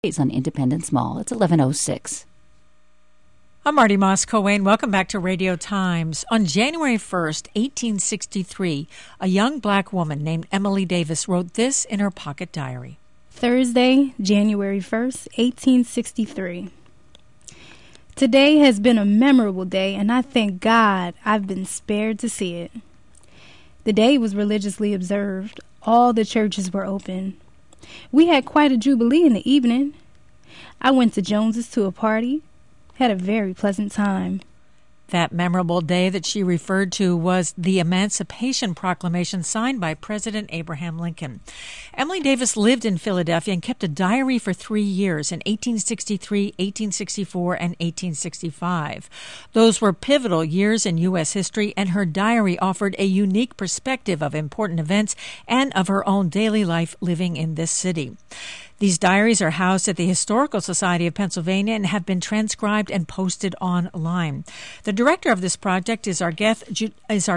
on Independence Mall. It's 11:06. I'm Marty Moss Coane. Welcome back to Radio Times. On January 1st, 1863, a young black woman named Emily Davis wrote this in her pocket diary. Thursday, January 1st, 1863. Today has been a memorable day, and I thank God I've been spared to see it. The day was religiously observed. All the churches were open. We had quite a jubilee in the evening. I went to Jones's to a party. Had a very pleasant time. That memorable day that she referred to was the Emancipation Proclamation signed by President Abraham Lincoln. Emily Davis lived in Philadelphia and kept a diary for 3 years in 1863, 1864, and 1865. Those were pivotal years in U.S. history, and her diary offered a unique perspective of important events and of her own daily life living in this city. These diaries are housed at the Historical Society of Pennsylvania and have been transcribed and posted online. The director of this project is our guest, Judith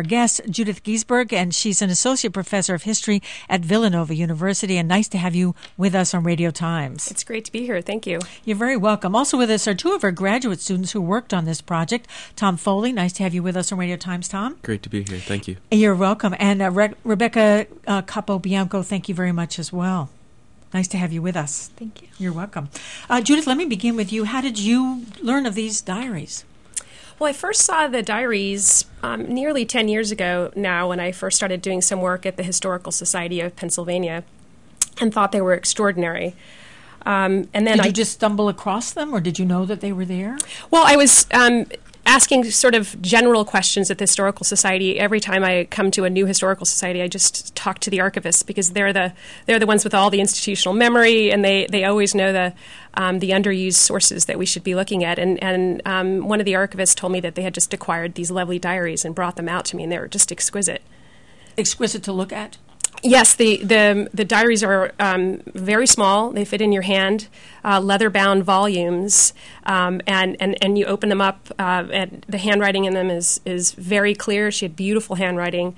Giesberg, and she's an associate professor of history at Villanova University. And nice to have you with us on Radio Times. It's great to be here. Thank you. You're very welcome. Also with us are two of our graduate students who worked on this project. Tom Foley, nice to have you with us on Radio Times, Tom. Great to be here. Thank you. You're welcome. And Rebecca Capobianco, thank you very much as well. Nice to have you with us. Thank you. You're welcome. Judith, let me begin with you. How did you learn of these diaries? Well, I first saw the diaries nearly 10 years ago now when I first started doing some work at the Historical Society of Pennsylvania and thought they were extraordinary. And then Did you just stumble across them, or did you know that they were there? Well, I was asking sort of general questions at the Historical Society. Every time I come to a new Historical Society, I just talk to the archivists because they're the ones with all the institutional memory, and they always know the underused sources that we should be looking at. And one of the archivists told me that they had just acquired these lovely diaries and brought them out to me, and they were just exquisite. Exquisite to look at? Yes, the diaries are very small. They fit in your hand, leather-bound volumes, and you open them up, and the handwriting in them is very clear. She had beautiful handwriting,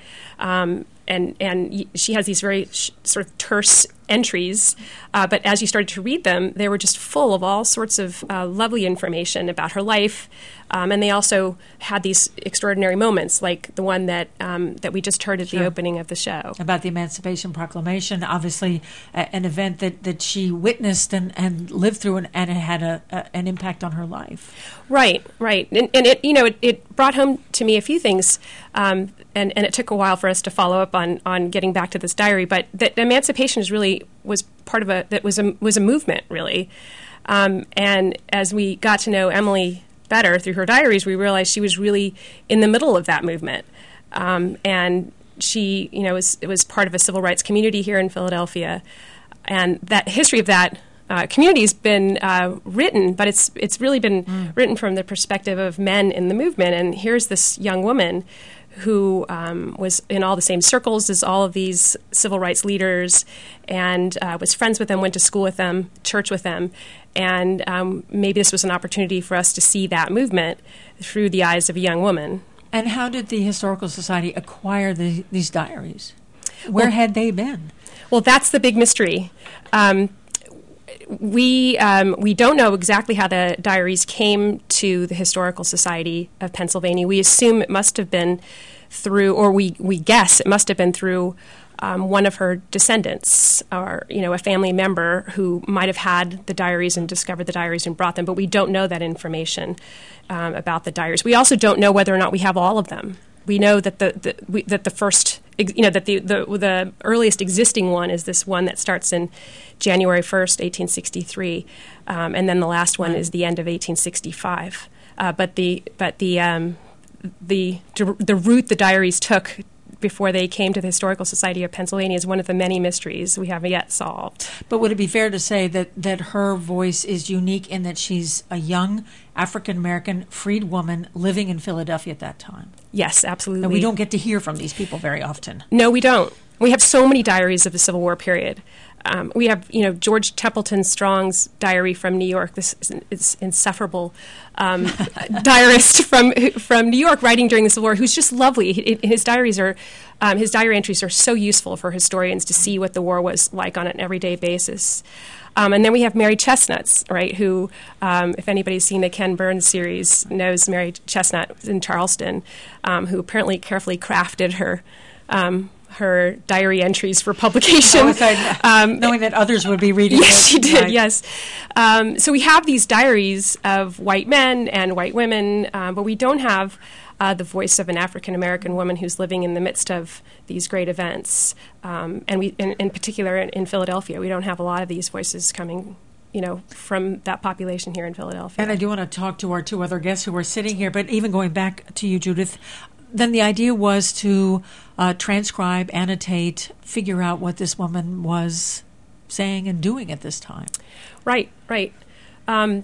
and she has these very sort of terse entries, but as you started to read them, they were just full of all sorts of lovely information about her life, and they also had these extraordinary moments, like the one that we just heard at the opening of the show. About the Emancipation Proclamation, obviously an event that she witnessed and lived through, and it had an impact on her life. Right. And it brought home to me a few things, and it took a while for us to follow up on getting back to this diary, but that emancipation was part of a movement, really. And as we got to know Emily better through her diaries, we realized she was really in the middle of that movement. And she, it was part of a civil rights community here in Philadelphia. And that history of that community has been written, but it's really been written from the perspective of men in the movement. And here's this young woman who was in all the same circles as all of these civil rights leaders and was friends with them, went to school with them, church with them. And maybe this was an opportunity for us to see that movement through the eyes of a young woman. And how did the Historical Society acquire these diaries? Where had they been? Well, that's the big mystery. We don't know exactly how the diaries came to the Historical Society of Pennsylvania. We assume it must have been through, or we guess it must have been through one of her descendants, or a family member who might have had the diaries and discovered the diaries and brought them. But we don't know that information about the diaries. We also don't know whether or not we have all of them. We know that the first, that the earliest existing one is this one that starts in January 1st, 1863, and then the last one is the end of 1865. But the route the diaries took before they came to the Historical Society of Pennsylvania is one of the many mysteries we haven't yet solved. But would it be fair to say that her voice is unique in that she's a young African-American freed woman living in Philadelphia at that time? Yes, absolutely. And we don't get to hear from these people very often. No, we don't. We have so many diaries of the Civil War period. We have, George Templeton Strong's diary from New York. This is insufferable diarist from New York, writing during the Civil War, who's just lovely. His diary entries are so useful for historians to see what the war was like on an everyday basis. And then we have Mary Chestnuts, right, who, if anybody's seen the Ken Burns series, knows Mary Chestnut in Charleston, who apparently carefully crafted her diary entries for publication. Knowing that others would be reading yes, it. She did, right. yes. So we have these diaries of white men and white women, but we don't have the voice of an African-American woman who's living in the midst of these great events. And we, in particular in Philadelphia, we don't have a lot of these voices coming from that population here in Philadelphia. And I do want to talk to our two other guests who are sitting here, but even going back to you, Judith, then the idea was to transcribe, annotate, figure out what this woman was saying and doing at this time. Right. When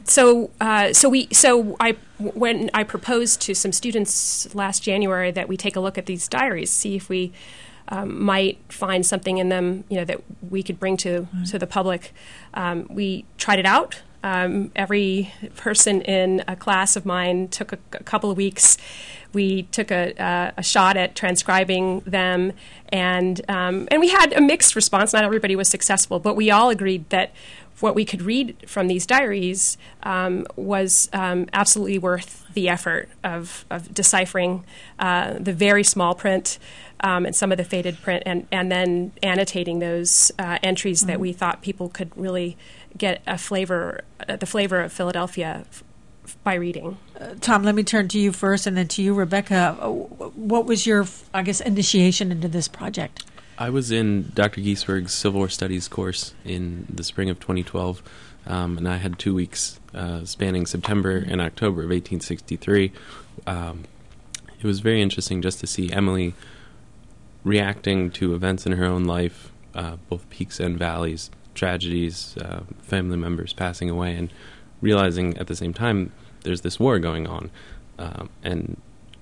I proposed to some students last January that we take a look at these diaries, see if we might find something in them, that we could bring to the public. We tried it out. Every person in a class of mine took a couple of weeks. We took a shot at transcribing them, and we had a mixed response. Not everybody was successful, but we all agreed that what we could read from these diaries was absolutely worth the effort of deciphering the very small print and some of the faded print, and then annotating those entries that we thought people could really get the flavor of Philadelphia by reading. Tom, let me turn to you first, and then to you, Rebecca. What was your, initiation into this project? I was in Dr. Giesberg's Civil War Studies course in the spring of 2012, and I had 2 weeks spanning September and October of 1863. It was very interesting just to see Emily reacting to events in her own life, both peaks and valleys, tragedies, family members passing away, and realizing at the same time there's this war going on, and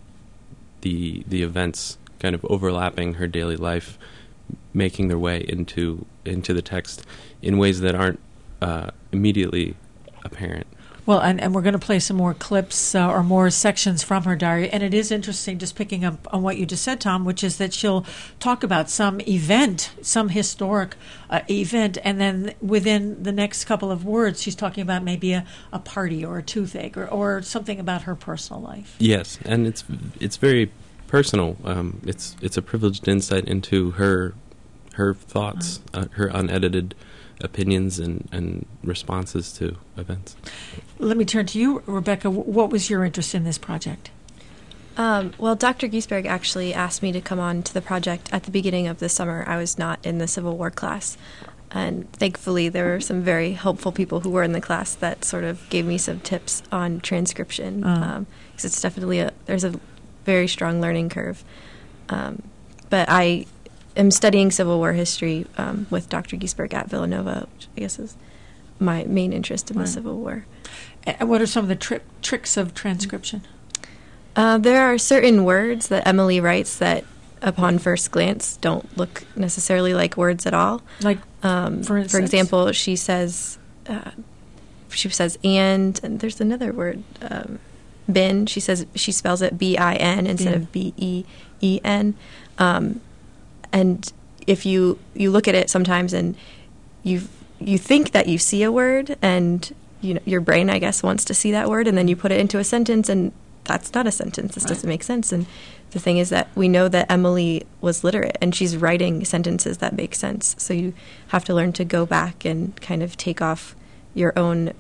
the events kind of overlapping her daily life, making their way into the text in ways that aren't immediately apparent. Well, and we're going to play some more clips or more sections from her diary. And it is interesting, just picking up on what you just said, Tom, which is that she'll talk about some event, some historic event, and then within the next couple of words, she's talking about maybe a party or a toothache or something about her personal life. Yes, and it's very personal. It's a privileged insight into her thoughts, her unedited opinions and responses to events. Let me turn to you, Rebecca. What was your interest in this project? Well, Dr. Giesberg actually asked me to come on to the project at the beginning of the summer. I was not in the Civil War class, and thankfully there were some very helpful people who were in the class that sort of gave me some tips on transcription, because it's definitely there's a very strong learning curve. But I am studying Civil War history with Dr. Giesberg at Villanova, which I guess is my main interest in the Civil War. And what are some of the tricks of transcription? There are certain words that Emily writes that, upon first glance, don't look necessarily like words at all. Like, for example, she says, and there's another word, bin. She spells it B-I-N instead of B-E-E-N. And if you look at it sometimes and you think that you see a word, and your brain, I guess, wants to see that word, and then you put it into a sentence, and that's not a sentence. This doesn't make sense. And the thing is that we know that Emily was literate, and she's writing sentences that make sense. So you have to learn to go back and kind of take off your own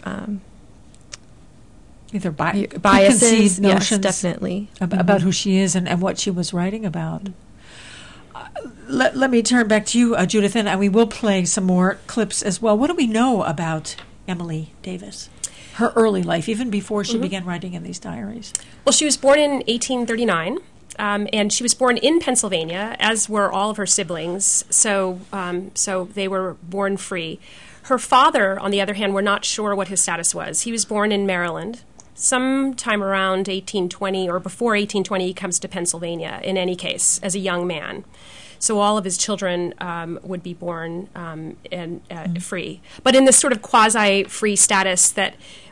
either biases, notions, yes, definitely, about who she is and what she was writing about. Let me turn back to you, Judith, and we will play some more clips as well. What do we know about Emily Davis, her early life, even before she began writing in these diaries? Well, she was born in 1839, and she was born in Pennsylvania, as were all of her siblings, so they were born free. Her father, on the other hand, we're not sure what his status was. He was born in Maryland. Sometime around 1820 or before 1820, he comes to Pennsylvania, in any case, as a young man. So all of his children would be born free. But in this sort of quasi-free status that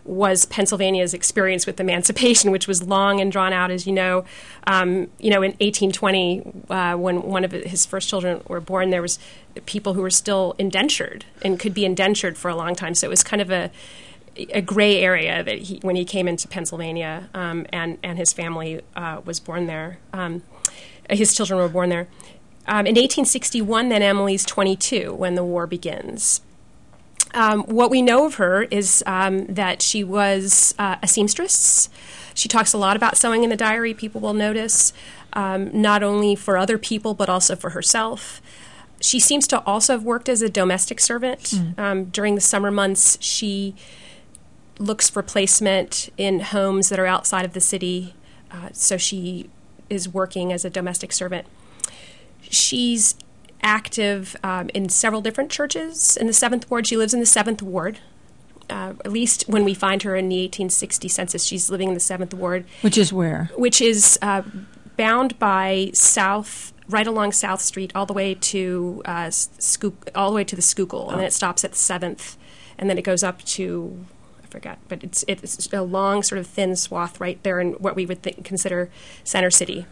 was Pennsylvania's experience with emancipation, which was long and drawn out, as you know. In 1820, when one of his first children were born, there was people who were still indentured and could be indentured for a long time. So it was kind of a gray area that when he came into Pennsylvania, and his family was born there. His children were born there. In 1861, then Emily's 22 when the war begins. What we know of her is that she was a seamstress. She talks a lot about sewing in the diary, people will notice, not only for other people but also for herself. She seems to also have worked as a domestic servant. During the summer months, she looks for placement in homes that are outside of the city, so she is working as a domestic servant. She's active in several different churches in the 7th Ward. She lives in the 7th Ward. At least when we find her in the 1860 census, she's living in the 7th Ward. Which is where? Which is bound by right along South Street, all the way to all the way to the Schuylkill, and then it stops at the 7th, and then it goes up to, I forgot, but it's a long sort of thin swath right there in what we would consider Center City.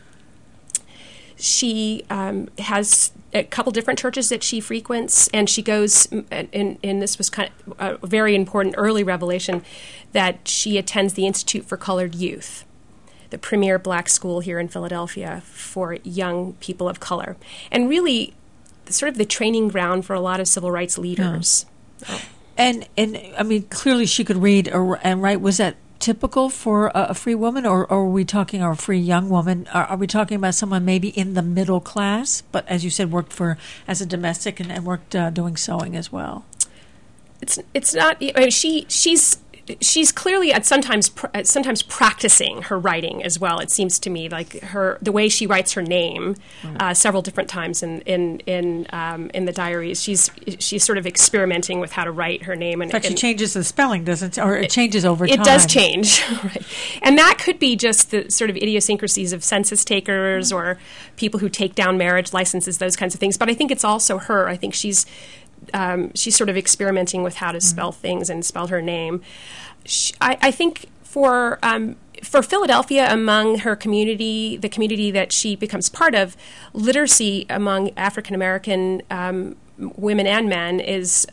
She has a couple different churches that she frequents, and she goes, and this was kind of a very important early revelation, that she attends the Institute for Colored Youth, the premier black school here in Philadelphia for young people of color, and really sort of the training ground for a lot of civil rights leaders. And I mean, clearly she could read and write. Was that typical for a free woman, or are we talking a free young woman? Are we talking about someone maybe in the middle class, but as you said, worked as a domestic and worked doing sewing as well? It's not. I mean, she's clearly sometimes practicing her writing as well. It seems to me like the way she writes her name several different times in the diaries. She's sort of experimenting with how to write her name. In fact, she changes the spelling, doesn't it? Or it changes over time. It does change, right? And that could be just the sort of idiosyncrasies of census takers or people who take down marriage licenses, those kinds of things. But I think it's also her. I think she's sort of experimenting with how to spell things and spell her name. I think for Philadelphia, among her community, the community that she becomes part of, literacy among African American women and men is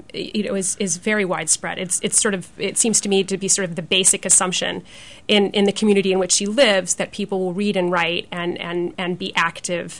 very widespread. It seems to me to be sort of the basic assumption in the community in which she lives, that people will read and write and be active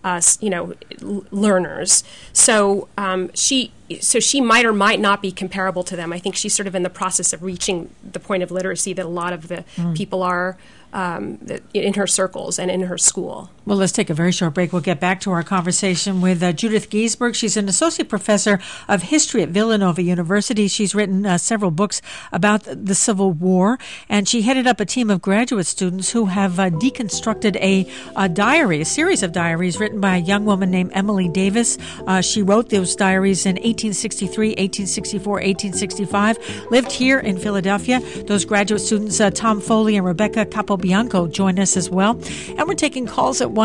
learners. So she might or might not be comparable to them. I think she's sort of in the process of reaching the point of literacy that a lot of the people are in her circles and in her school. Well, let's take a very short break. We'll get back to our conversation with Judith Giesberg. She's an associate professor of history at Villanova University. She's written several books about the Civil War, and she headed up a team of graduate students who have deconstructed a diary, a series of diaries written by a young woman named Emily Davis. She wrote those diaries in 1863, 1864, 1865, lived here in Philadelphia. Those graduate students, Tom Foley and Rebecca Capobianco, join us as well. And we're taking calls at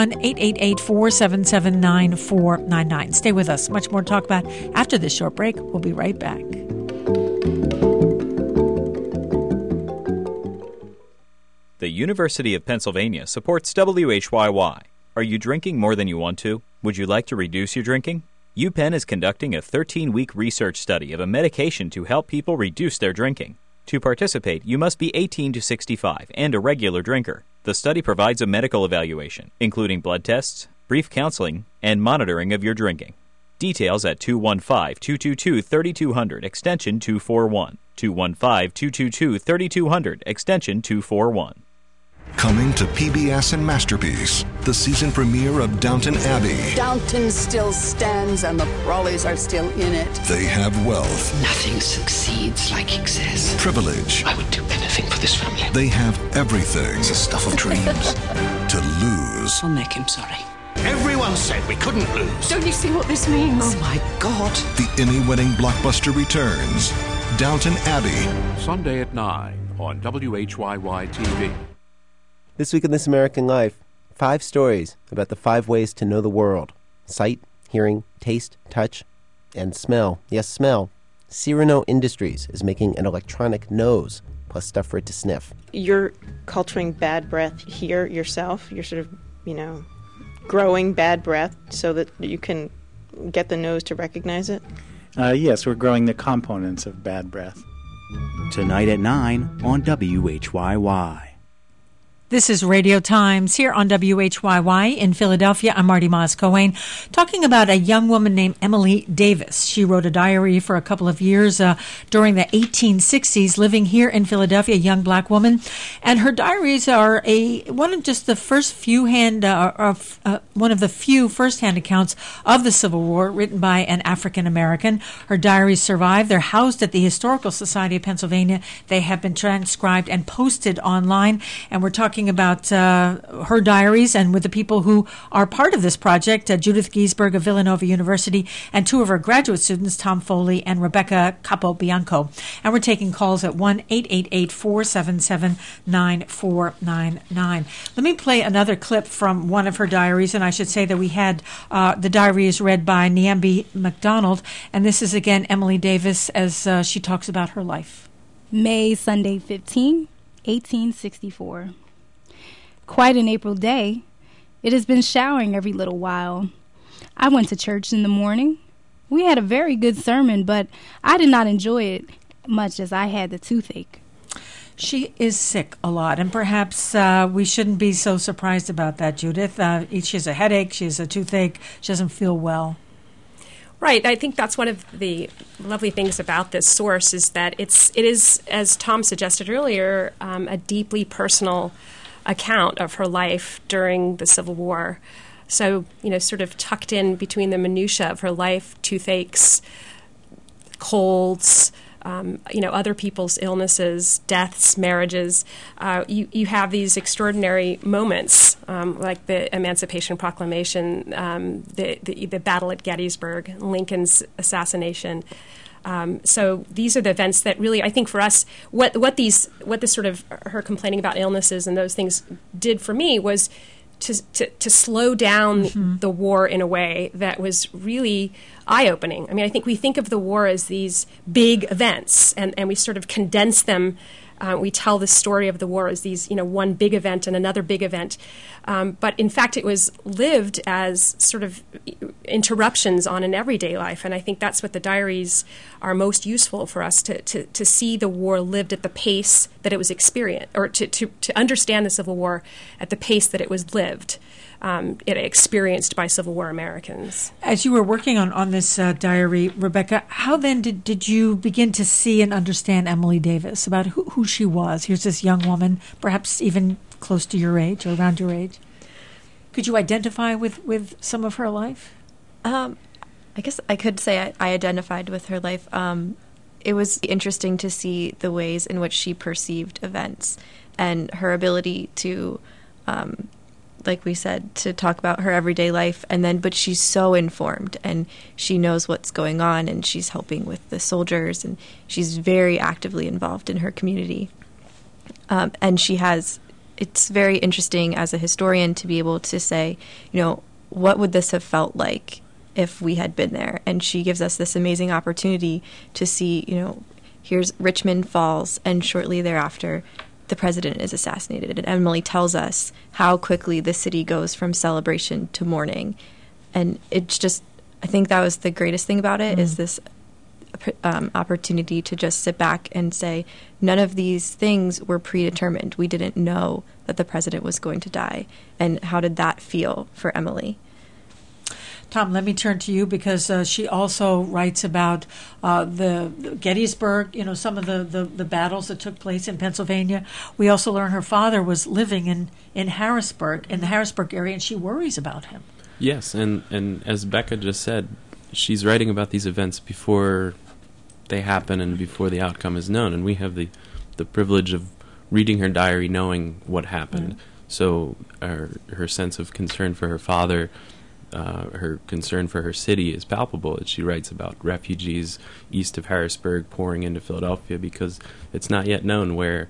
1-888-477-9499. Stay with us. Much more to talk about after this short break. We'll be right back. The University of Pennsylvania supports WHYY. Are you drinking more than you want to? Would you like to reduce your drinking? UPenn is conducting a 13-week research study of a medication to help people reduce their drinking. To participate, you must be 18 to 65 and a regular drinker. The study provides a medical evaluation, including blood tests, brief counseling, and monitoring of your drinking. Details at 215-222-3200, extension 241. 215-222-3200, extension 241. Coming to PBS and Masterpiece, the season premiere of Downton Abbey. Downton still stands and the Crawleys are still in it. They have wealth. Nothing succeeds like excess. Privilege. I would do anything for this family. They have everything. It's the stuff of dreams. To lose. I'll make him sorry. Everyone said we couldn't lose. Don't you see what this means? Oh my God. The Emmy-winning blockbuster returns. Downton Abbey. Sunday at 9 on WHYY TV. This week in This American Life, 5 stories about the 5 ways to know the world. Sight, hearing, taste, touch, and smell. Yes, smell. Cyrano Industries is making an electronic nose, plus stuff for it to sniff. You're culturing bad breath here yourself. You're sort of, growing bad breath so that you can get the nose to recognize it? Yes, we're growing the components of bad breath. Tonight at 9 on WHYY. This is Radio Times here on WHYY in Philadelphia. I'm Marty Moss-Cohen, talking about a young woman named Emily Davis. She wrote a diary for a couple of years during the 1860s, living here in Philadelphia, a young black woman. And her diaries are one of the few first-hand accounts of the Civil War written by an African American. Her diaries survive. They're housed at the Historical Society of Pennsylvania. They have been transcribed and posted online. And we're talking about her diaries and with the people who are part of this project, Judith Giesberg of Villanova University and two of her graduate students, Tom Foley and Rebecca Capobianco. And we're taking calls at 1-888-477-9499. Let me play another clip from one of her diaries, and I should say that we had the diary is read by Niambi McDonald, and this is again Emily Davis as she talks about her life. May Sunday 15, 1864. Quite an April day. It has been showering every little while. I went to church in the morning. We had a very good sermon, but I did not enjoy it much as I had the toothache. She is sick a lot, and perhaps we shouldn't be so surprised about that, Judith. She has a headache, she has a toothache, she doesn't feel well. Right. I think that's one of the lovely things about this source is that it is, as Tom suggested earlier, a deeply personal account of her life during the Civil War. So, sort of tucked in between the minutiae of her life, toothaches, colds, other people's illnesses, deaths, marriages, you have these extraordinary moments, like the Emancipation Proclamation, the battle at Gettysburg, Lincoln's assassination. So these are the events that really, I think for us, what this sort of her complaining about illnesses and those things did for me was to slow down the war in a way that was really eye-opening. I mean, I think we think of the war as these big events, and we sort of condense them. We tell the story of the war as these, one big event and another big event. But in fact, it was lived as sort of interruptions on an everyday life. And I think that's what the diaries are most useful for us, to see the war lived at the pace that it was experienced, or to understand the Civil War at the pace that it was lived. It experienced by Civil War Americans. As you were working on this diary, Rebecca, how then did you begin to see and understand Emily Davis, about who she was? Here's this young woman, perhaps even close to your age or around your age. Could you identify with some of her life? I guess I could say I identified with her life. It was interesting to see the ways in which she perceived events and her ability to like we said, to talk about her everyday life, but she's so informed and she knows what's going on, and she's helping with the soldiers, and she's very actively involved in her community. And it's very interesting as a historian to be able to say, what would this have felt like if we had been there? And she gives us this amazing opportunity to see, here's Richmond falls, and shortly thereafter, the president is assassinated. And Emily tells us how quickly the city goes from celebration to mourning. And it's just, I think that was the greatest thing about it, is this opportunity to just sit back and say, none of these things were predetermined. We didn't know that the president was going to die. And how did that feel for Emily? Tom, let me turn to you, because she also writes about the Gettysburg, some of the battles that took place in Pennsylvania. We also learn her father was living in Harrisburg, in the Harrisburg area, and she worries about him. Yes, and as Becca just said, she's writing about these events before they happen and before the outcome is known, and we have the privilege of reading her diary knowing what happened. So her sense of concern for her father, her concern for her city is palpable, as she writes about refugees east of Harrisburg pouring into Philadelphia, because it's not yet known where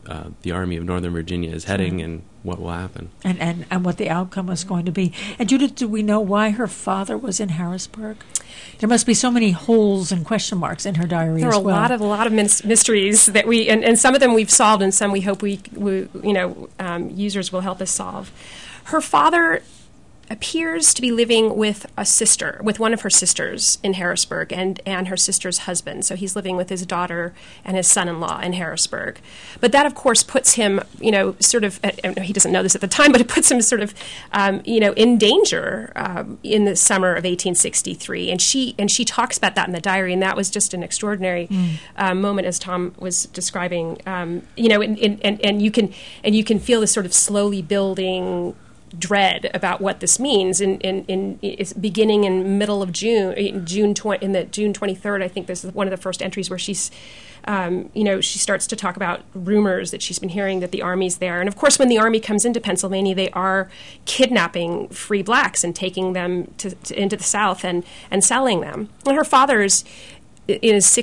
the Army of Northern Virginia is heading and what will happen. And what the outcome was going to be. And Judith, do we know why her father was in Harrisburg? There must be so many holes and question marks in her diary. There are as well. a lot of mysteries that and some of them we've solved, and some we hope users will help us solve. Her father appears to be living with one of her sisters in Harrisburg, and her sister's husband. So he's living with his daughter and his son-in-law in Harrisburg. But that, of course, puts him, sort of, he doesn't know this at the time, but it puts him sort of, in danger in the summer of 1863. And she talks about that in the diary, and that was just an extraordinary moment, as Tom was describing. And you can feel this sort of slowly building dread about what this means. It's beginning in middle of June 23rd. I think this is one of the first entries where she's, she starts to talk about rumors that she's been hearing that the Army's there. And of course, when the Army comes into Pennsylvania, they are kidnapping free blacks and taking them into the South and selling them. And her father's in his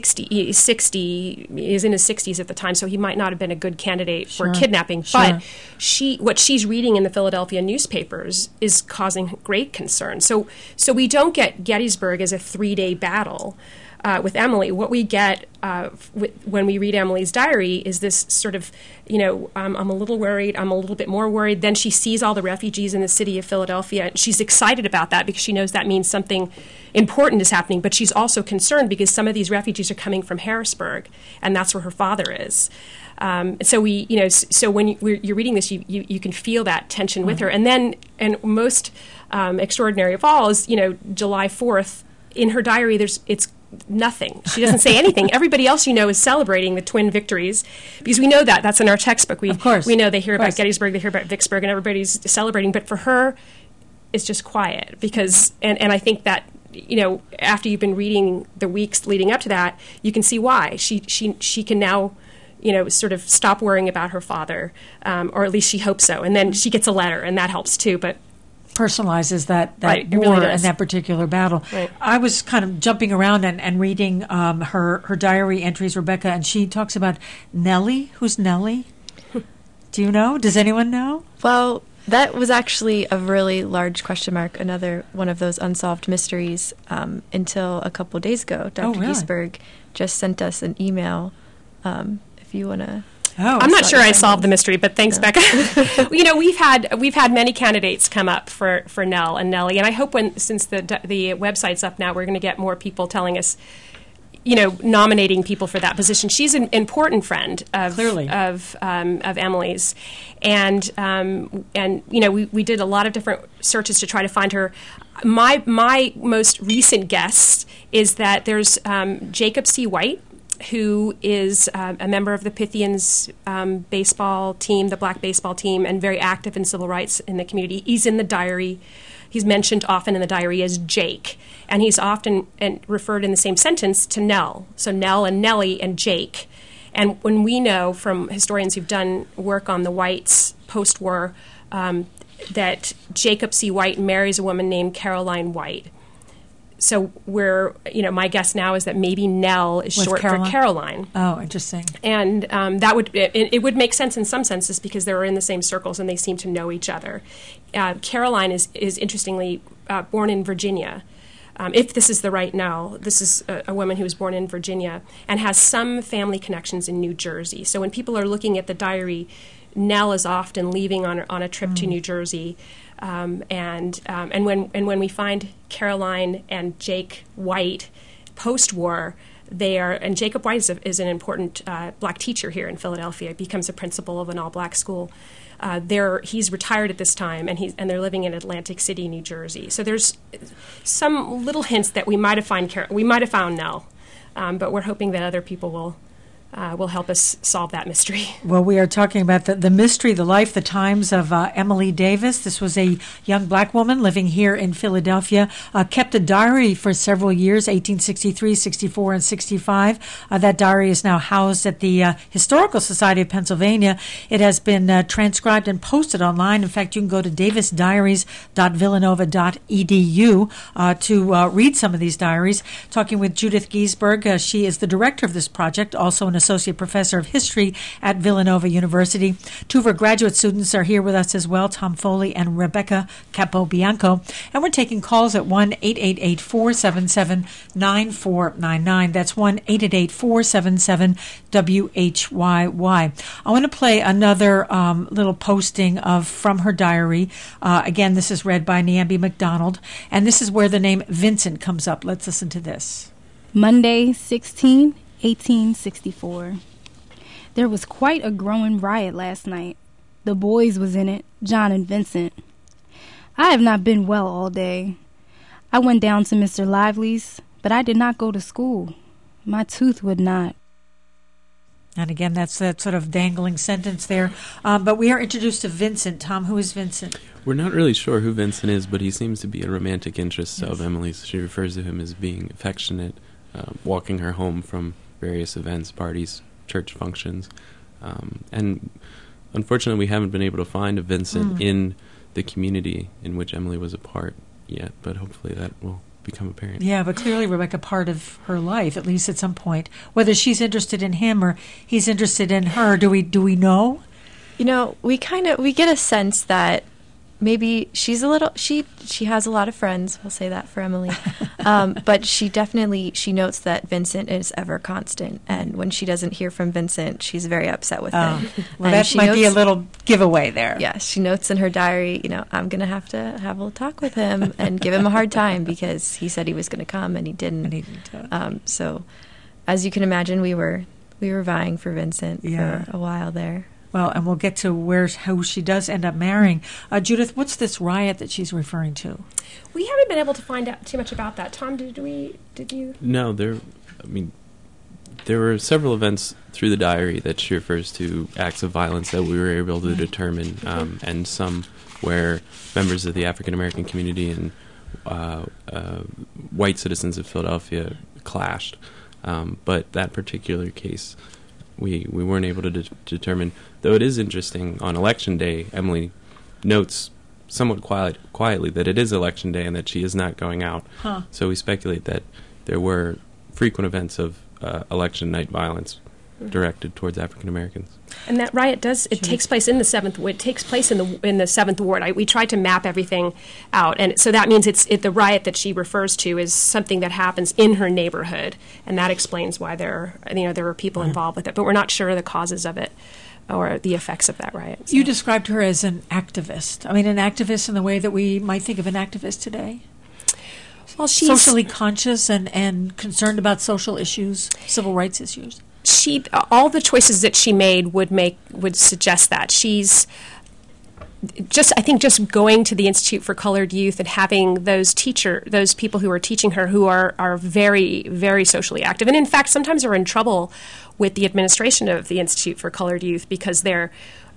60s at the time, so he might not have been a good candidate for kidnapping. But what she's reading in the Philadelphia newspapers is causing great concern. So we don't get Gettysburg as a 3-day battle with Emily. What we get when we read Emily's diary is this sort of, I'm a little worried, I'm a little bit more worried. Then she sees all the refugees in the city of Philadelphia. She's excited about that because she knows that means something important is happening, but she's also concerned because some of these refugees are coming from Harrisburg, and that's where her father is. So when you're reading this, you can feel that tension with her. And then, and most extraordinary of all is, July 4th, in her diary, it's nothing. She doesn't say anything. Everybody else is celebrating the twin victories because we know that's in our textbook. We know they hear about Gettysburg, they hear about Vicksburg, and everybody's celebrating. But for her, it's just quiet because, and I think that, after you've been reading the weeks leading up to that, you can see why. She can now, sort of stop worrying about her father, or at least she hopes so. And then she gets a letter, and that helps too. But personalizes that right, war really and that particular battle. Right. I was kind of jumping around and reading her diary entries, Rebecca, and she talks about Nellie. Who's Nellie? Do you know? Does anyone know? Well, that was actually a really large question mark, another one of those unsolved mysteries, until a couple days ago. Dr. Giesberg just sent us an email, if you want to... I'm not sure I solved the mystery, but thanks, Becca. We've had many candidates come up for Nell and Nellie, and I hope since the website's up now, we're going to get more people telling us, nominating people for that position. She's an important friend of Emily's, and we did a lot of different searches to try to find her. My most recent guess is that there's Jacob C. White, who is a member of the Pythians baseball team, the black baseball team, and very active in civil rights in the community. He's in the diary. He's mentioned often in the diary as Jake, and he's often referred in the same sentence to Nell. So Nell and Nellie and Jake. And when we know from historians who've done work on the Whites post-war that Jacob C. White marries a woman named Caroline White. So my guess now is that maybe Nell is short for Caroline. Oh, interesting. And that would make sense in some senses because they're in the same circles and they seem to know each other. Caroline is interestingly born in Virginia. If this is the right Nell, this is a woman who was born in Virginia and has some family connections in New Jersey. So when people are looking at the diary, Nell is often leaving on a trip to New Jersey. And when we find Caroline and Jake White post-war, and Jacob White is an important black teacher here in Philadelphia. He becomes a principal of an all-black school. He's retired at this time, and they're living in Atlantic City, New Jersey. So there's some little hints that we might have found Nell, but we're hoping that other people will help us solve that mystery. Well, we are talking about the mystery, the life, the times of Emily Davis. This was a young black woman living here in Philadelphia, kept a diary for several years, 1863, 64, and 65. That diary is now housed at the Historical Society of Pennsylvania. It has been transcribed and posted online. In fact, you can go to davisdiaries.villanova.edu to read some of these diaries. Talking with Judith Giesberg. She is the director of this project, also an Associate Professor of History at Villanova University. Two of her graduate students are here with us as well, Tom Foley and Rebecca Capobianco. And we're taking calls at 1-888-477-9499. That's 1-888-477-WHYY. I want to play another little posting from her diary. Again, this is read by Niambi McDonald, and this is where the name Vincent comes up. Let's listen to this. Monday, 1864. There was quite a growing riot last night. The boys was in it, John and Vincent. I have not been well all day. I went down to Mr. Lively's, but I did not go to school. My tooth would not. And again, that's that sort of dangling sentence there. But we are introduced to Vincent. Tom, who is Vincent? We're not really sure who Vincent is, but he seems to be a romantic interest of Emily's. She refers to him as being affectionate, walking her home from various events, parties, church functions. And unfortunately, we haven't been able to find a Vincent in the community in which Emily was a part yet, but hopefully that will become apparent. Yeah, but clearly, Rebecca, part of her life, at least at some point, whether she's interested in him or he's interested in her, do we know? You know, we get a sense that maybe she's a little, she has a lot of friends, I'll say that for Emily, but she notes that Vincent is ever constant, and when she doesn't hear from Vincent, she's very upset with him. Well, that might be a little giveaway there. Yeah, she notes in her diary, I'm going to have a little talk with him and give him a hard time because he said he was going to come and he didn't. So, as you can imagine, we were vying for Vincent for a while there. Well, and we'll get to who she does end up marrying. Judith, what's this riot that she's referring to? We haven't been able to find out too much about that. Tom, did you? No, there were several events through the diary that she refers to, acts of violence that we were able to determine, and some where members of the African American community and white citizens of Philadelphia clashed. But that particular case, we weren't able to determine. Though it is interesting, on Election Day, Emily notes somewhat quietly that it is Election Day and that she is not going out. So we speculate that there were frequent events of election night violence directed towards African Americans. And that riot takes place in the seventh. It takes place in the Seventh Ward. We tried to map everything out, and so that means the riot that she refers to is something that happens in her neighborhood, and that explains why there were people involved with it. But we're not sure the causes of it or the effects of that riot. So. You described her as an activist. I mean, an activist in the way that we might think of an activist today. Well, she's socially conscious and concerned about social issues, civil rights issues. All the choices that she made would suggest that she's just going to the Institute for Colored Youth and having those people who are teaching her who are very, very socially active, and in fact sometimes are in trouble with the administration of the Institute for Colored Youth because the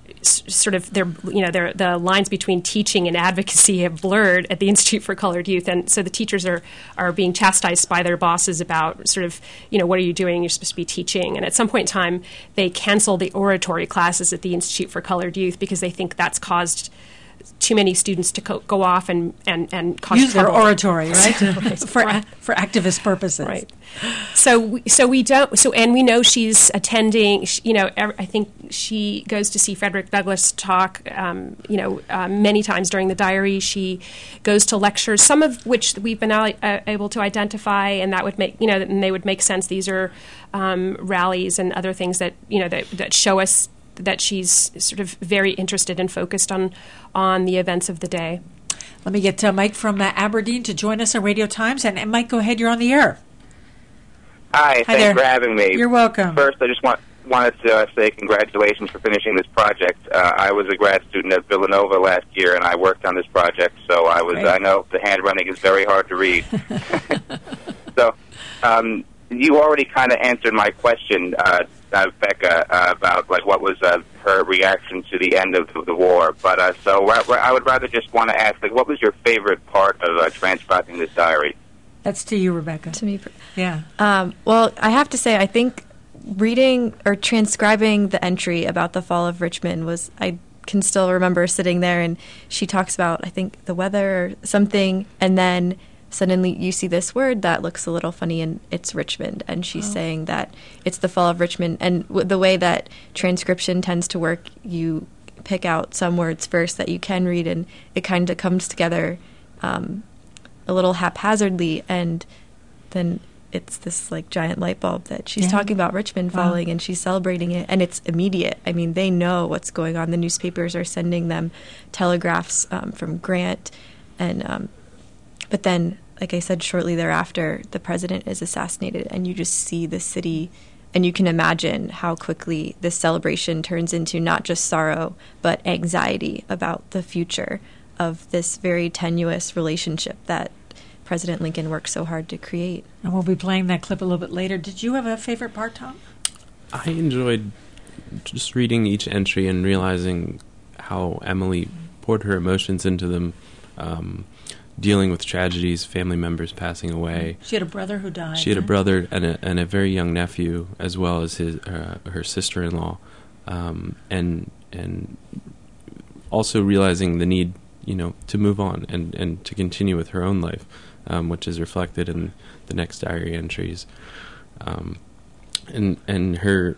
lines between teaching and advocacy have blurred at the Institute for Colored Youth, and so the teachers are being chastised by their bosses about what are you doing? You're supposed to be teaching. And at some point in time, they cancel the oratory classes at the Institute for Colored Youth because they think that's caused too many students to go off and cause use trouble. Their oratory, right? for activist purposes, right? So we don't. So and we know she's attending. I think she goes to see Frederick Douglass talk. Many times during the diary, she goes to lectures, some of which we've been able to identify, and that would make and they would make sense. These are rallies and other things that that show us that she's sort of very interested and focused on the events of the day. Let me get Mike from Aberdeen to join us on Radio Times. And Mike, go ahead. You're on the air. Hi, thanks for having me. You're welcome. First, I just wanted to say congratulations for finishing this project. I was a grad student at Villanova last year, and I worked on this project, so I know the handwriting is very hard to read. So, you already kind of answered my question, Becca, about what was her reaction to the end of the war. But so I would rather just want to ask, what was your favorite part of transcribing this diary? That's to you, Rebecca. To me, yeah. Well, I have to say, I think reading or transcribing the entry about the fall of Richmond I can still remember sitting there, and she talks about, I think, the weather or something, and then suddenly you see this word that looks a little funny, and it's Richmond. And she's saying that it's the fall of Richmond. And the way that transcription tends to work, you pick out some words first that you can read, and it kind of comes together a little haphazardly, and then it's this like giant light bulb that she's talking about Richmond falling, and she's celebrating it, and it's immediate. I mean, they know what's going on. The newspapers are sending them telegraphs from Grant, and but then, like I said, shortly thereafter, the president is assassinated, and you just see the city, and you can imagine how quickly this celebration turns into not just sorrow, but anxiety about the future of this very tenuous relationship that President Lincoln worked so hard to create. And we'll be playing that clip a little bit later. Did you have a favorite part, Tom? I enjoyed just reading each entry and realizing how Emily poured her emotions into them, dealing with tragedies, family members passing away. She had a brother who died. She had a brother and a very young nephew, as well as her sister-in-law, and also realizing the need, to move on and to continue with her own life, which is reflected in the next diary entries, and her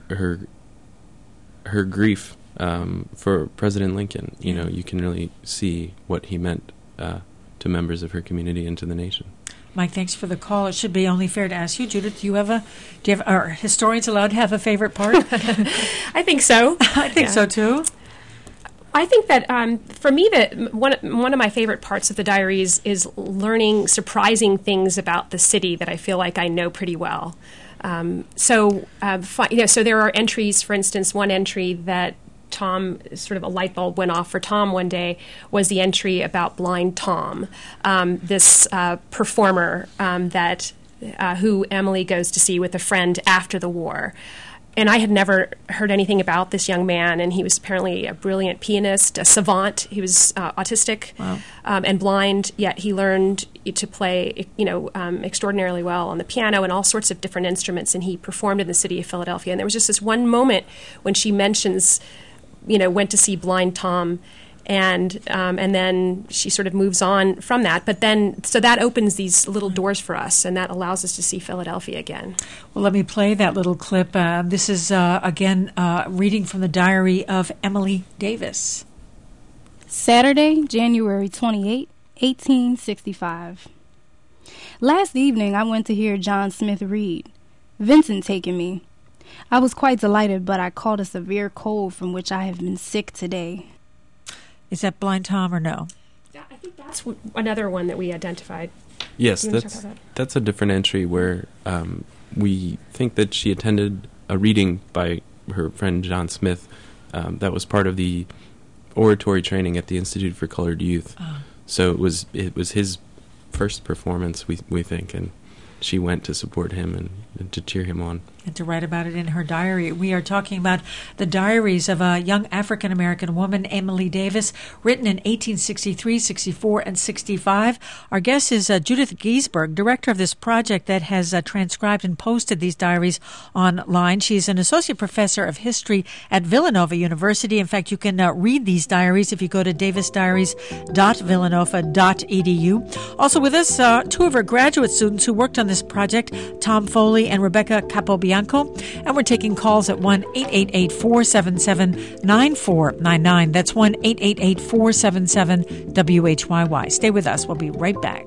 grief for President Lincoln. You can really see what he meant to members of her community and to the nation. Mike, thanks for the call. It should be only fair to ask you, Judith, are historians allowed to have a favorite part? I think so. I think so too. I think that for me, that one of my favorite parts of the diaries is learning surprising things about the city that I feel like I know pretty well. So there are entries. For instance, one entry that Tom, sort of a light bulb went off for Tom one day, was the entry about Blind Tom, this performer who Emily goes to see with a friend after the war. And I had never heard anything about this young man, and he was apparently a brilliant pianist, a savant. He was autistic and blind, yet he learned to play, extraordinarily well on the piano and all sorts of different instruments, and he performed in the city of Philadelphia. And there was just this one moment when she mentions, went to see Blind Tom, and then she sort of moves on from that. But then, so that opens these little doors for us, and that allows us to see Philadelphia again. Well, let me play that little clip. This is, again, reading from the diary of Emily Davis. Saturday, January 28, 1865. Last evening, I went to hear John Smith read, Vincent taking me. I was quite delighted, but I caught a severe cold from which I have been sick today. Is that Blind Tom or no? I think that's another one that we identified. Yes, that's a different entry where we think that she attended a reading by her friend John Smith that was part of the oratory training at the Institute for Colored Youth. So it was his first performance, we think, and she went to support him and to cheer him on. And to write about it in her diary. We are talking about the diaries of a young African-American woman, Emily Davis, written in 1863, 64, and 65. Our guest is Judith Giesberg, director of this project that has transcribed and posted these diaries online. She's an associate professor of history at Villanova University. In fact, you can read these diaries if you go to davisdiaries.villanova.edu. Also with us, two of her graduate students who worked on this project, Tom Foley and Rebecca Capobianco. And we're taking calls at 1-888-477-9499. That's 1-888-477-WHYY. Stay with us. We'll be right back.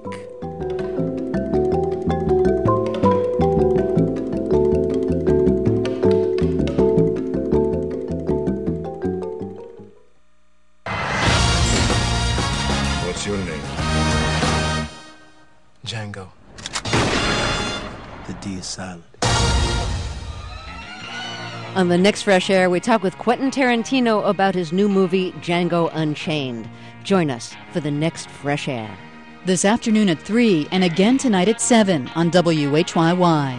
What's your name? Django. The D is silent. On the next Fresh Air, we talk with Quentin Tarantino about his new movie, Django Unchained. Join us for the next Fresh Air. This afternoon at 3 and again tonight at 7 on WHYY.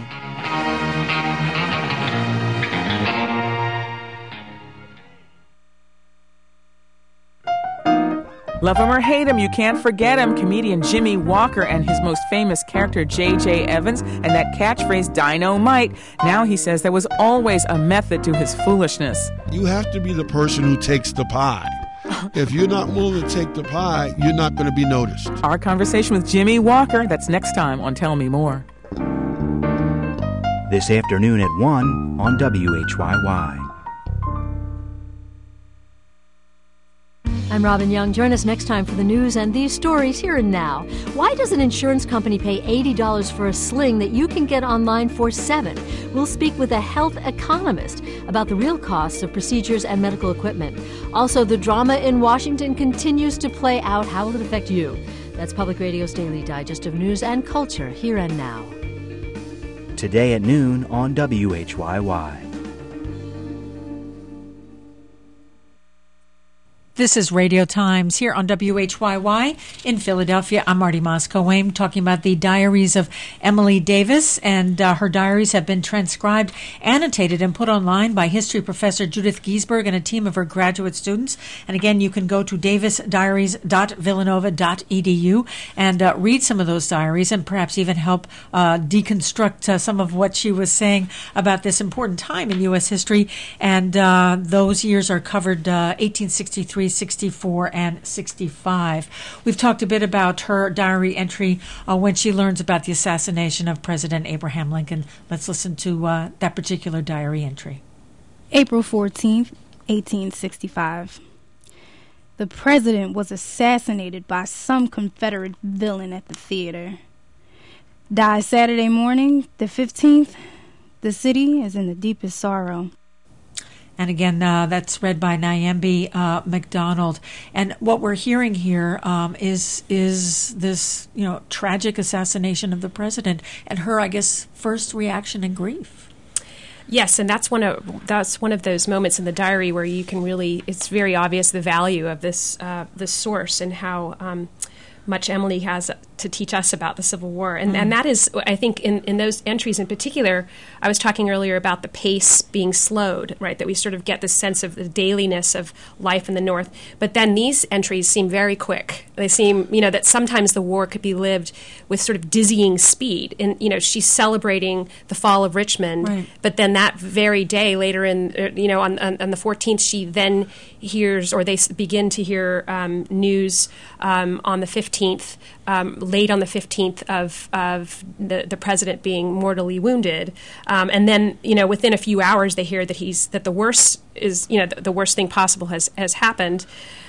Love him or hate him, you can't forget him. Comedian Jimmy Walker and his most famous character, J.J. Evans, and that catchphrase, Dynamite. Now he says there was always a method to his foolishness. You have to be the person who takes the pie. If you're not willing to take the pie, you're not going to be noticed. Our conversation with Jimmy Walker, that's next time on Tell Me More. This afternoon at 1 on WHYY. I'm Robin Young. Join us next time for the news and these stories here and now. Why does an insurance company pay $80 for a sling that you can get online for $7? We'll speak with a health economist about the real costs of procedures and medical equipment. Also, the drama in Washington continues to play out. How will it affect you? That's Public Radio's Daily Digest of News and Culture, here and now. Today at noon on WHYY. This is Radio Times here on WHYY in Philadelphia. I'm Marty Moscow-Wayne talking about the diaries of Emily Davis, and her diaries have been transcribed, annotated, and put online by history professor Judith Giesberg and a team of her graduate students. And again, you can go to davisdiaries.villanova.edu and read some of those diaries and perhaps even help deconstruct some of what she was saying about this important time in U.S. history. And those years are covered 1863, 64, and 65. We've talked a bit about her diary entry when she learns about the assassination of President Abraham Lincoln. Let's listen to that particular diary entry. April 14th, 1865. The president was assassinated by some Confederate villain at the theater. Died Saturday morning, the 15th. The city is in the deepest sorrow. And again, that's read by Nyambi McDonald. And what we're hearing here is this, tragic assassination of the president, and her, I guess, first reaction in grief. Yes, and that's one of those moments in the diary where you can really, it's very obvious the value of this source and how much Emily has to teach us about the Civil War. And that is, I think, in those entries in particular, I was talking earlier about the pace being slowed, right, that we sort of get this sense of the dailiness of life in the North. But then these entries seem very quick. They seem, that sometimes the war could be lived with sort of dizzying speed. And, she's celebrating the fall of Richmond, right. But then that very day later on the 14th, she then hears, or they begin to hear news on the 15th, late on the 15th of the president being mortally wounded, and then within a few hours they hear that the worst is the worst thing possible has happened,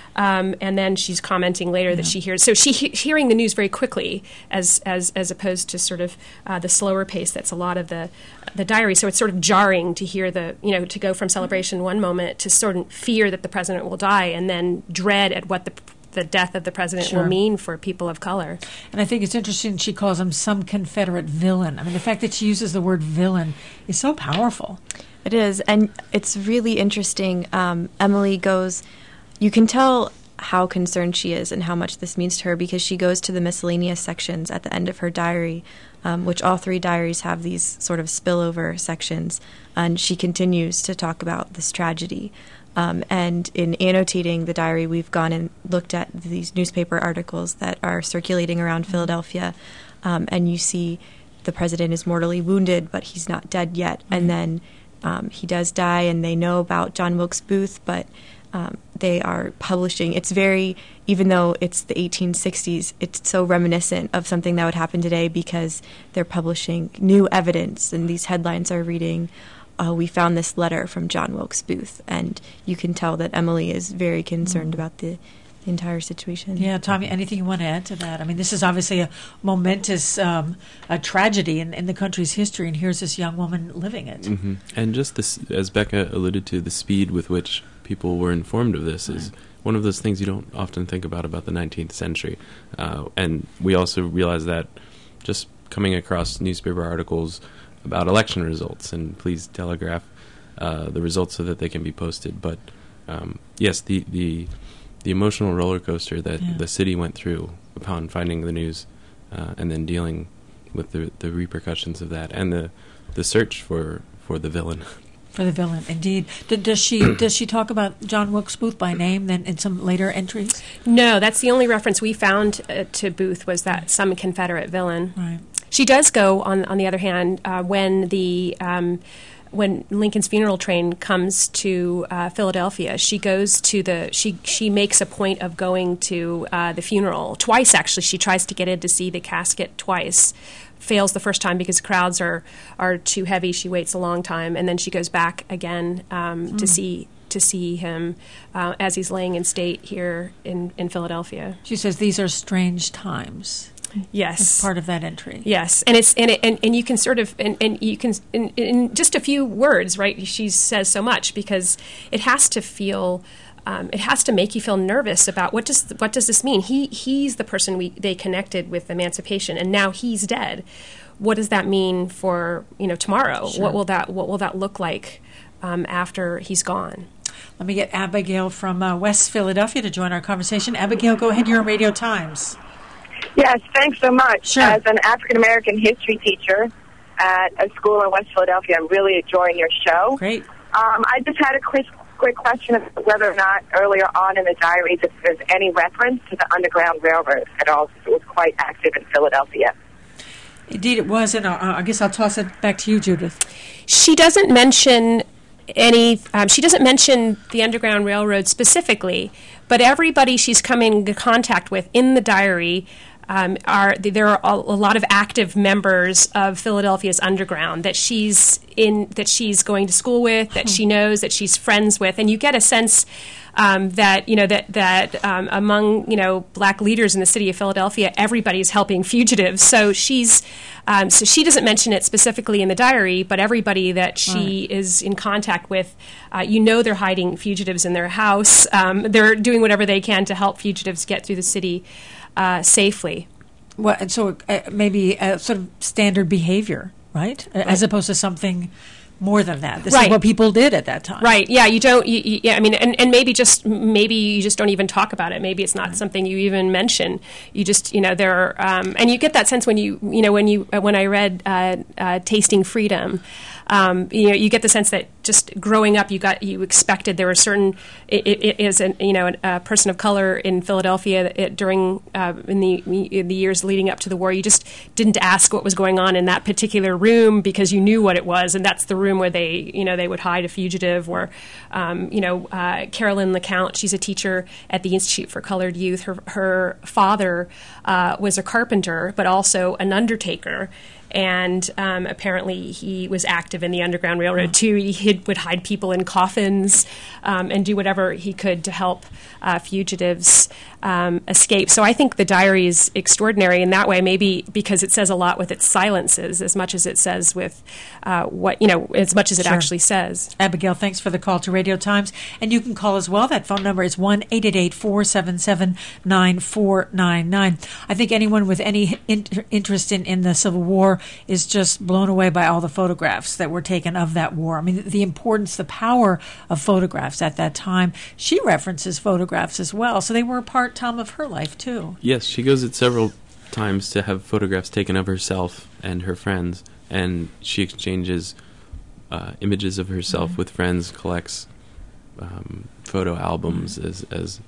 and then she's commenting later that she hears. So hearing the news very quickly, as opposed to sort of the slower pace that's a lot of the diary. So it's sort of jarring to hear to go from celebration one moment to sort of fear that the president will die, and then dread at what the death of the president will mean for people of color. And I think it's interesting she calls him some Confederate villain. I mean, the fact that she uses the word villain is so powerful. It is, and it's really interesting. Emily goes, you can tell how concerned she is and how much this means to her because she goes to the miscellaneous sections at the end of her diary, which all three diaries have these sort of spillover sections, and she continues to talk about this tragedy. And in annotating the diary, we've gone and looked at these newspaper articles that are circulating around Philadelphia, and you see the president is mortally wounded, but he's not dead yet. And then he does die, and they know about John Wilkes Booth, but they are publishing. It's very, even though it's the 1860s, it's so reminiscent of something that would happen today because they're publishing new evidence, and these headlines are reading, we found this letter from John Wilkes Booth, and you can tell that Emily is very concerned about the entire situation. Yeah, Tommy, anything you want to add to that? I mean, this is obviously a momentous a tragedy in the country's history, and here's this young woman living it. Mm-hmm. And just this, as Becca alluded to, the speed with which people were informed of this is one of those things you don't often think about the 19th century. And we also realize that just coming across newspaper articles about election results, and please telegraph the results so that they can be posted. But yes, the emotional roller coaster that the city went through upon finding the news, and then dealing with the repercussions of that, and the search for the villain. For the villain, indeed. Does she talk about John Wilkes Booth by name then in some later entries? No, that's the only reference we found to Booth was that some Confederate villain. Right. She does go, on the other hand, when the when Lincoln's funeral train comes to Philadelphia, she goes to she makes a point of going to the funeral twice. Actually, she tries to get in to see the casket twice. Fails the first time because crowds are too heavy. She waits a long time, and then she goes back again to see him as he's laying in state here in Philadelphia. She says these are strange times. Yes, as part of that entry. Yes, and you can sort of and you can in just a few words, right? She says so much because it has to feel. It has to make you feel nervous about what does this mean? He's the person they connected with emancipation, and now he's dead. What does that mean for tomorrow? Sure. What will that look like after he's gone? Let me get Abigail from West Philadelphia to join our conversation. Abigail, go ahead. You're on Radio Times. Yes, thanks so much. Sure. As an African-American history teacher at a school in West Philadelphia, I'm really enjoying your show. Great. I just had a quick question of whether or not earlier on in the diaries if there's any reference to the Underground Railroad at all, since it was quite active in Philadelphia. Indeed it was, and I guess I'll toss it back to you, Judith. She doesn't mention she doesn't mention the Underground Railroad specifically, but everybody she's coming into contact with in the diary there are a lot of active members of Philadelphia's Underground that she's going to school with, that she knows, that she's friends with, and you get a sense that among black leaders in the city of Philadelphia, everybody's helping fugitives. So she doesn't mention it specifically in the diary, but everybody that she is in contact with, they're hiding fugitives in their house. They're doing whatever they can to help fugitives get through the city safely. Well, and so maybe a sort of standard behavior, right? As opposed to something more than that. This is what people did at that time. Right. Yeah. You don't. I mean, and maybe you just don't even talk about it. Maybe it's not something you even mention. You just, there are, and you get that sense when when I read Tasting Freedom. You get the sense that just growing up, you expected there were certain. It is a person of color in Philadelphia during in the years leading up to the war. You just didn't ask what was going on in that particular room because you knew what it was, and that's the room where they would hide a fugitive. Or Carolyn LeCount, she's a teacher at the Institute for Colored Youth. Her father was a carpenter, but also an undertaker. And apparently he was active in the Underground Railroad, too. He would hide people in coffins and do whatever he could to help fugitives escape. So I think the diary is extraordinary in that way, maybe because it says a lot with its silences as much as it says with as much as it actually says. Abigail, thanks for the call to Radio Times. And you can call as well. That phone number is 1-888-477-9499. I think anyone with any interest in the Civil War is just blown away by all the photographs that were taken of that war. I mean, the importance, the power of photographs at that time. She references photographs as well, so they were a part, Tom, of her life, too. Yes, she goes at several times to have photographs taken of herself and her friends, and she exchanges images of herself with friends, collects photo albums as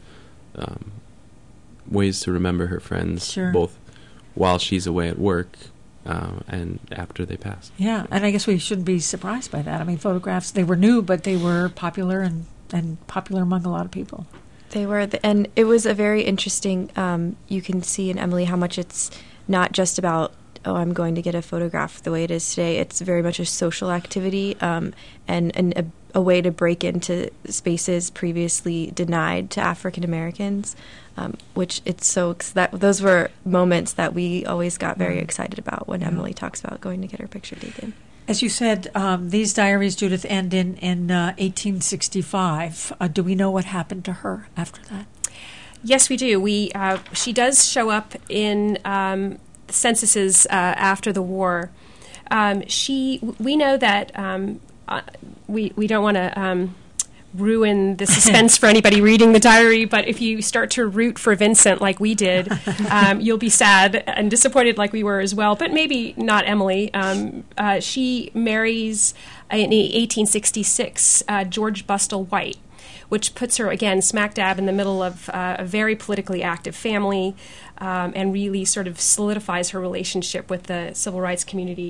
ways to remember her friends, both while she's away at work and after they pass. Yeah, and I guess we shouldn't be surprised by that. I mean, photographs, they were new, but they were popular and popular among a lot of people. They were, and it was a very interesting, you can see in Emily how much it's not just about, I'm going to get a photograph the way it is today. It's very much a social activity and a way to break into spaces previously denied to African Americans, which those were moments that we always got very excited about when Emily talks about going to get her picture taken. As you said, these diaries, Judith, end in 1865. Do we know what happened to her after that? Yes, we do. She does show up in censuses after the war. We know that we don't want to ruin the suspense for anybody reading the diary, but if you start to root for Vincent like we did, you'll be sad and disappointed like we were as well, but maybe not Emily. She marries in 1866 George Bustle White, which puts her, again, smack dab in the middle of a very politically active family and really sort of solidifies her relationship with the civil rights community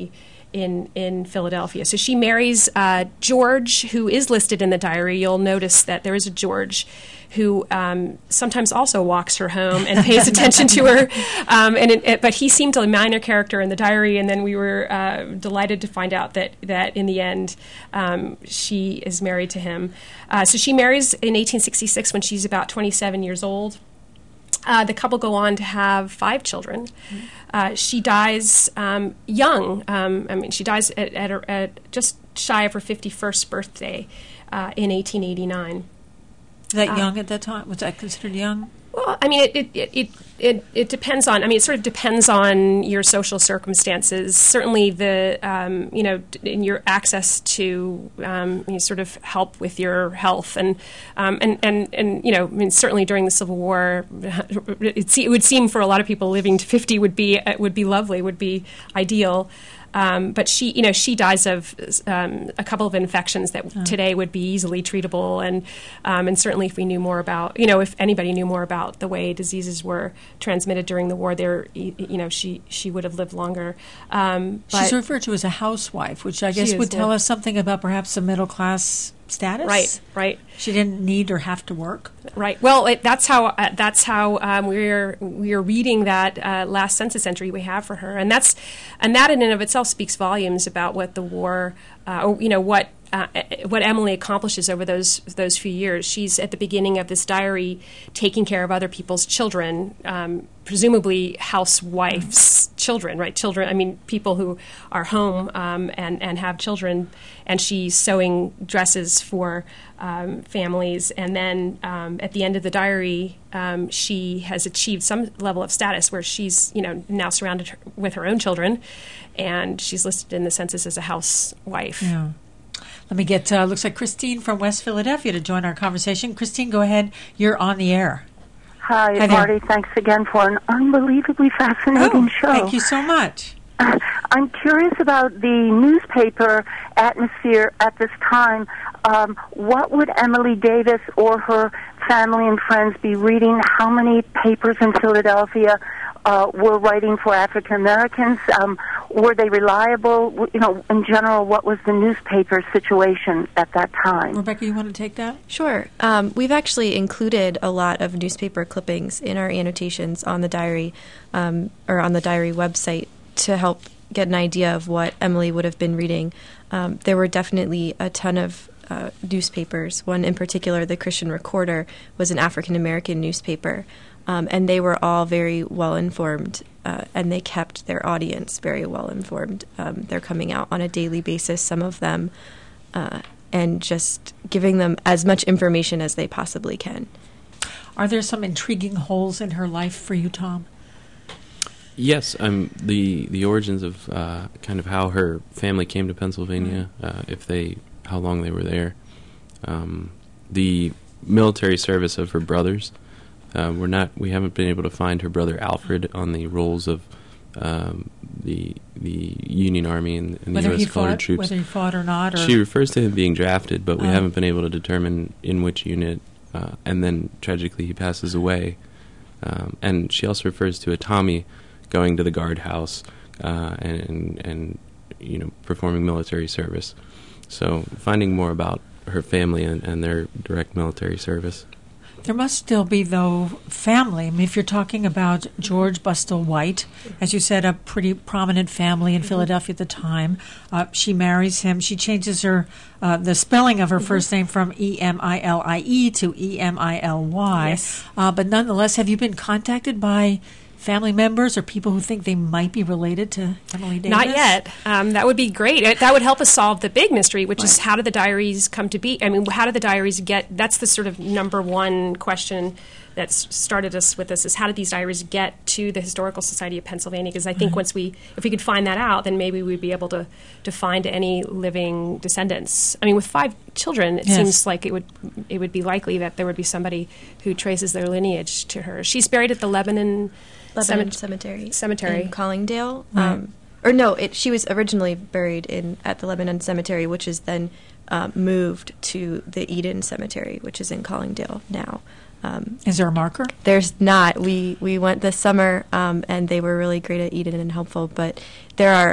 in Philadelphia. So she marries George, who is listed in the diary. You'll notice that there is a George who sometimes also walks her home and pays attention to her. But he seemed a minor character in the diary, and then we were delighted to find out that in the end she is married to him. So she marries in 1866 when she's about 27 years old. The couple go on to have 5 children. She dies young. She dies at just shy of her 51st birthday in 1889. Is that young at that time? Was that considered young? Well, I mean, it depends on. I mean, it sort of depends on your social circumstances. Certainly, in your access to sort of help with your health, and I mean, certainly during the Civil War, it would seem for a lot of people living to 50 would be lovely, would be ideal. But she dies of a couple of infections that today would be easily treatable, and certainly if we knew more about, if anybody knew more about the way diseases were transmitted during the war, she would have lived longer. She's referred to as a housewife, which I guess would tell us something about perhaps a middle class status. Right. She didn't need or have to work. Right. Well, that's how we're reading that last census entry we have for her, and that in and of itself speaks volumes about what the war, what Emily accomplishes over those few years. She's at the beginning of this diary taking care of other people's children, presumably housewives' children, right? Children, I mean, people who are home and have children, and she's sewing dresses for families. And then at the end of the diary, she has achieved some level of status where she's, now surrounded with her own children, and she's listed in the census as a housewife. Yeah. Let me get, looks like Christine from West Philadelphia to join our conversation. Christine, go ahead. You're on the air. Hi, Marty. Thanks again for an unbelievably fascinating show. Thank you so much. I'm curious about the newspaper atmosphere at this time. What would Emily Davis or her family and friends be reading? How many papers in Philadelphia were writing for African Americans? Were they reliable? In general, what was the newspaper situation at that time? Rebecca, you want to take that? Sure. We've actually included a lot of newspaper clippings in our annotations on the diary, or on the diary website, to help get an idea of what Emily would have been reading. There were definitely a ton of newspapers. One in particular, the Christian Recorder, was an African American newspaper. And they were all very well informed, and they kept their audience very well informed. They're coming out on a daily basis, some of them, and just giving them as much information as they possibly can. Are there some intriguing holes in her life for you, Tom? Yes, the origins of kind of how her family came to Pennsylvania, how long they were there, the military service of her brothers. We haven't been able to find her brother Alfred on the rolls of the Union Army and the U.S. colored troops. Whether he fought or not? Or? She refers to him being drafted, but we haven't been able to determine in which unit. And then, tragically, he passes away. And she also refers to a Tommy going to the guardhouse and performing military service. So finding more about her family and their direct military service. There must still be, though, family. I mean, if you're talking about George Bustill White, as you said, a pretty prominent family in Philadelphia at the time. She marries him. She changes the spelling of her first name from E-M-I-L-I-E to E-M-I-L-Y. Yes. But nonetheless, have you been contacted by family members or people who think they might be related to Emily Davis? Not yet. That would be great. That would help us solve the big mystery, which is how did the diaries come to be? I mean, how did the diaries get? That's the sort of number one question that started us with this, is how did these diaries get to the Historical Society of Pennsylvania? Because I think if we could find that out, then maybe we'd be able to find any living descendants. I mean, with 5 children, it seems like it would be likely that there would be somebody who traces their lineage to her. She's buried at the Lebanon Cemetery in Collingdale. Right. She was originally buried at the Lebanon Cemetery, which is then moved to the Eden Cemetery, which is in Collingdale now. Is there a marker? There's not. We went this summer, and they were really great at Eden and helpful. But there are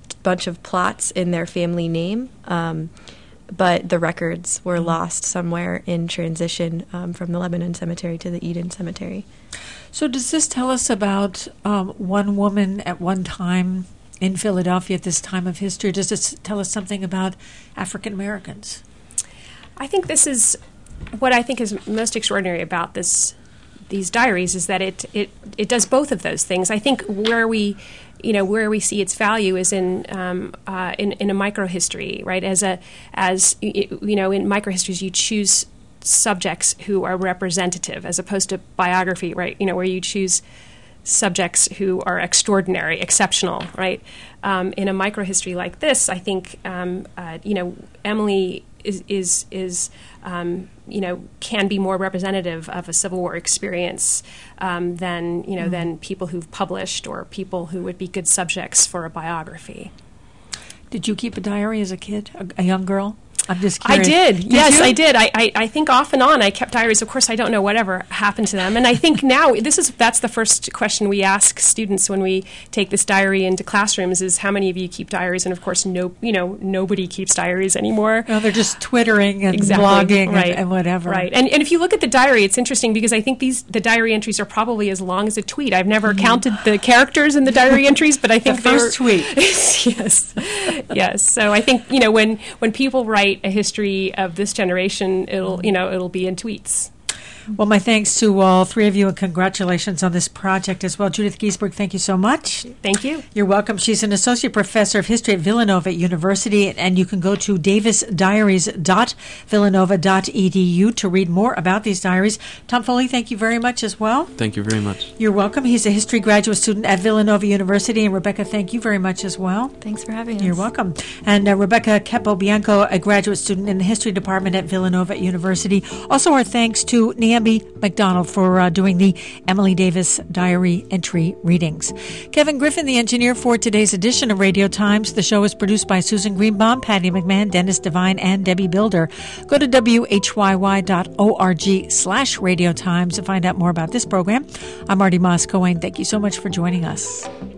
bunch of plots in their family name, but the records were lost somewhere in transition from the Lebanon Cemetery to the Eden Cemetery. So does this tell us about one woman at one time in Philadelphia at this time of history? Does this tell us something about African Americans? I think this is what I think is most extraordinary about these diaries is that it does both of those things. I think where we see its value is in a microhistory, right? In microhistories you choose subjects who are representative as opposed to biography, right? Where you choose subjects who are extraordinary, exceptional, right? In a microhistory like this, I think Emily is can be more representative of a Civil War experience than people who've published or people who would be good subjects for a biography. Did you keep a diary as a kid, a young girl? I'm just curious. I did. Yes, you? I did. I think off and on I kept diaries. Of course, I don't know whatever happened to them. And I think now that's the first question we ask students when we take this diary into classrooms is how many of you keep diaries? And of course, nobody keeps diaries anymore. No, they're just twittering and exactly. blogging right. and whatever. Right. And if you look at the diary, it's interesting because I think the diary entries are probably as long as a tweet. I've never counted the characters in the diary entries, but I think the first tweet. Yes. Yes. So I think when people write a history of this generation, it'll be in tweets. Well, my thanks to all three of you, and congratulations on this project as well. Judith Giesberg, thank you so much. Thank you. You're welcome. She's an associate professor of history at Villanova University, and you can go to davisdiaries.villanova.edu to read more about these diaries. Tom Foley, thank you very much as well. Thank you very much. You're welcome. He's a history graduate student at Villanova University, and Rebecca, thank you very much as well. Thanks for having us. You're welcome. And Rebecca Capobianco, a graduate student in the history department at Villanova University. Also, our thanks to Niambi McDonald for doing the Emily Davis diary entry readings. Kevin Griffin, the engineer for today's edition of Radio Times. The show is produced by Susan Greenbaum, Patty McMahon, Dennis Devine, and Debbie Builder. Go to whyy.org/Radio Times to find out more about this program. I'm Marty Moss-Cohen. Thank you so much for joining us.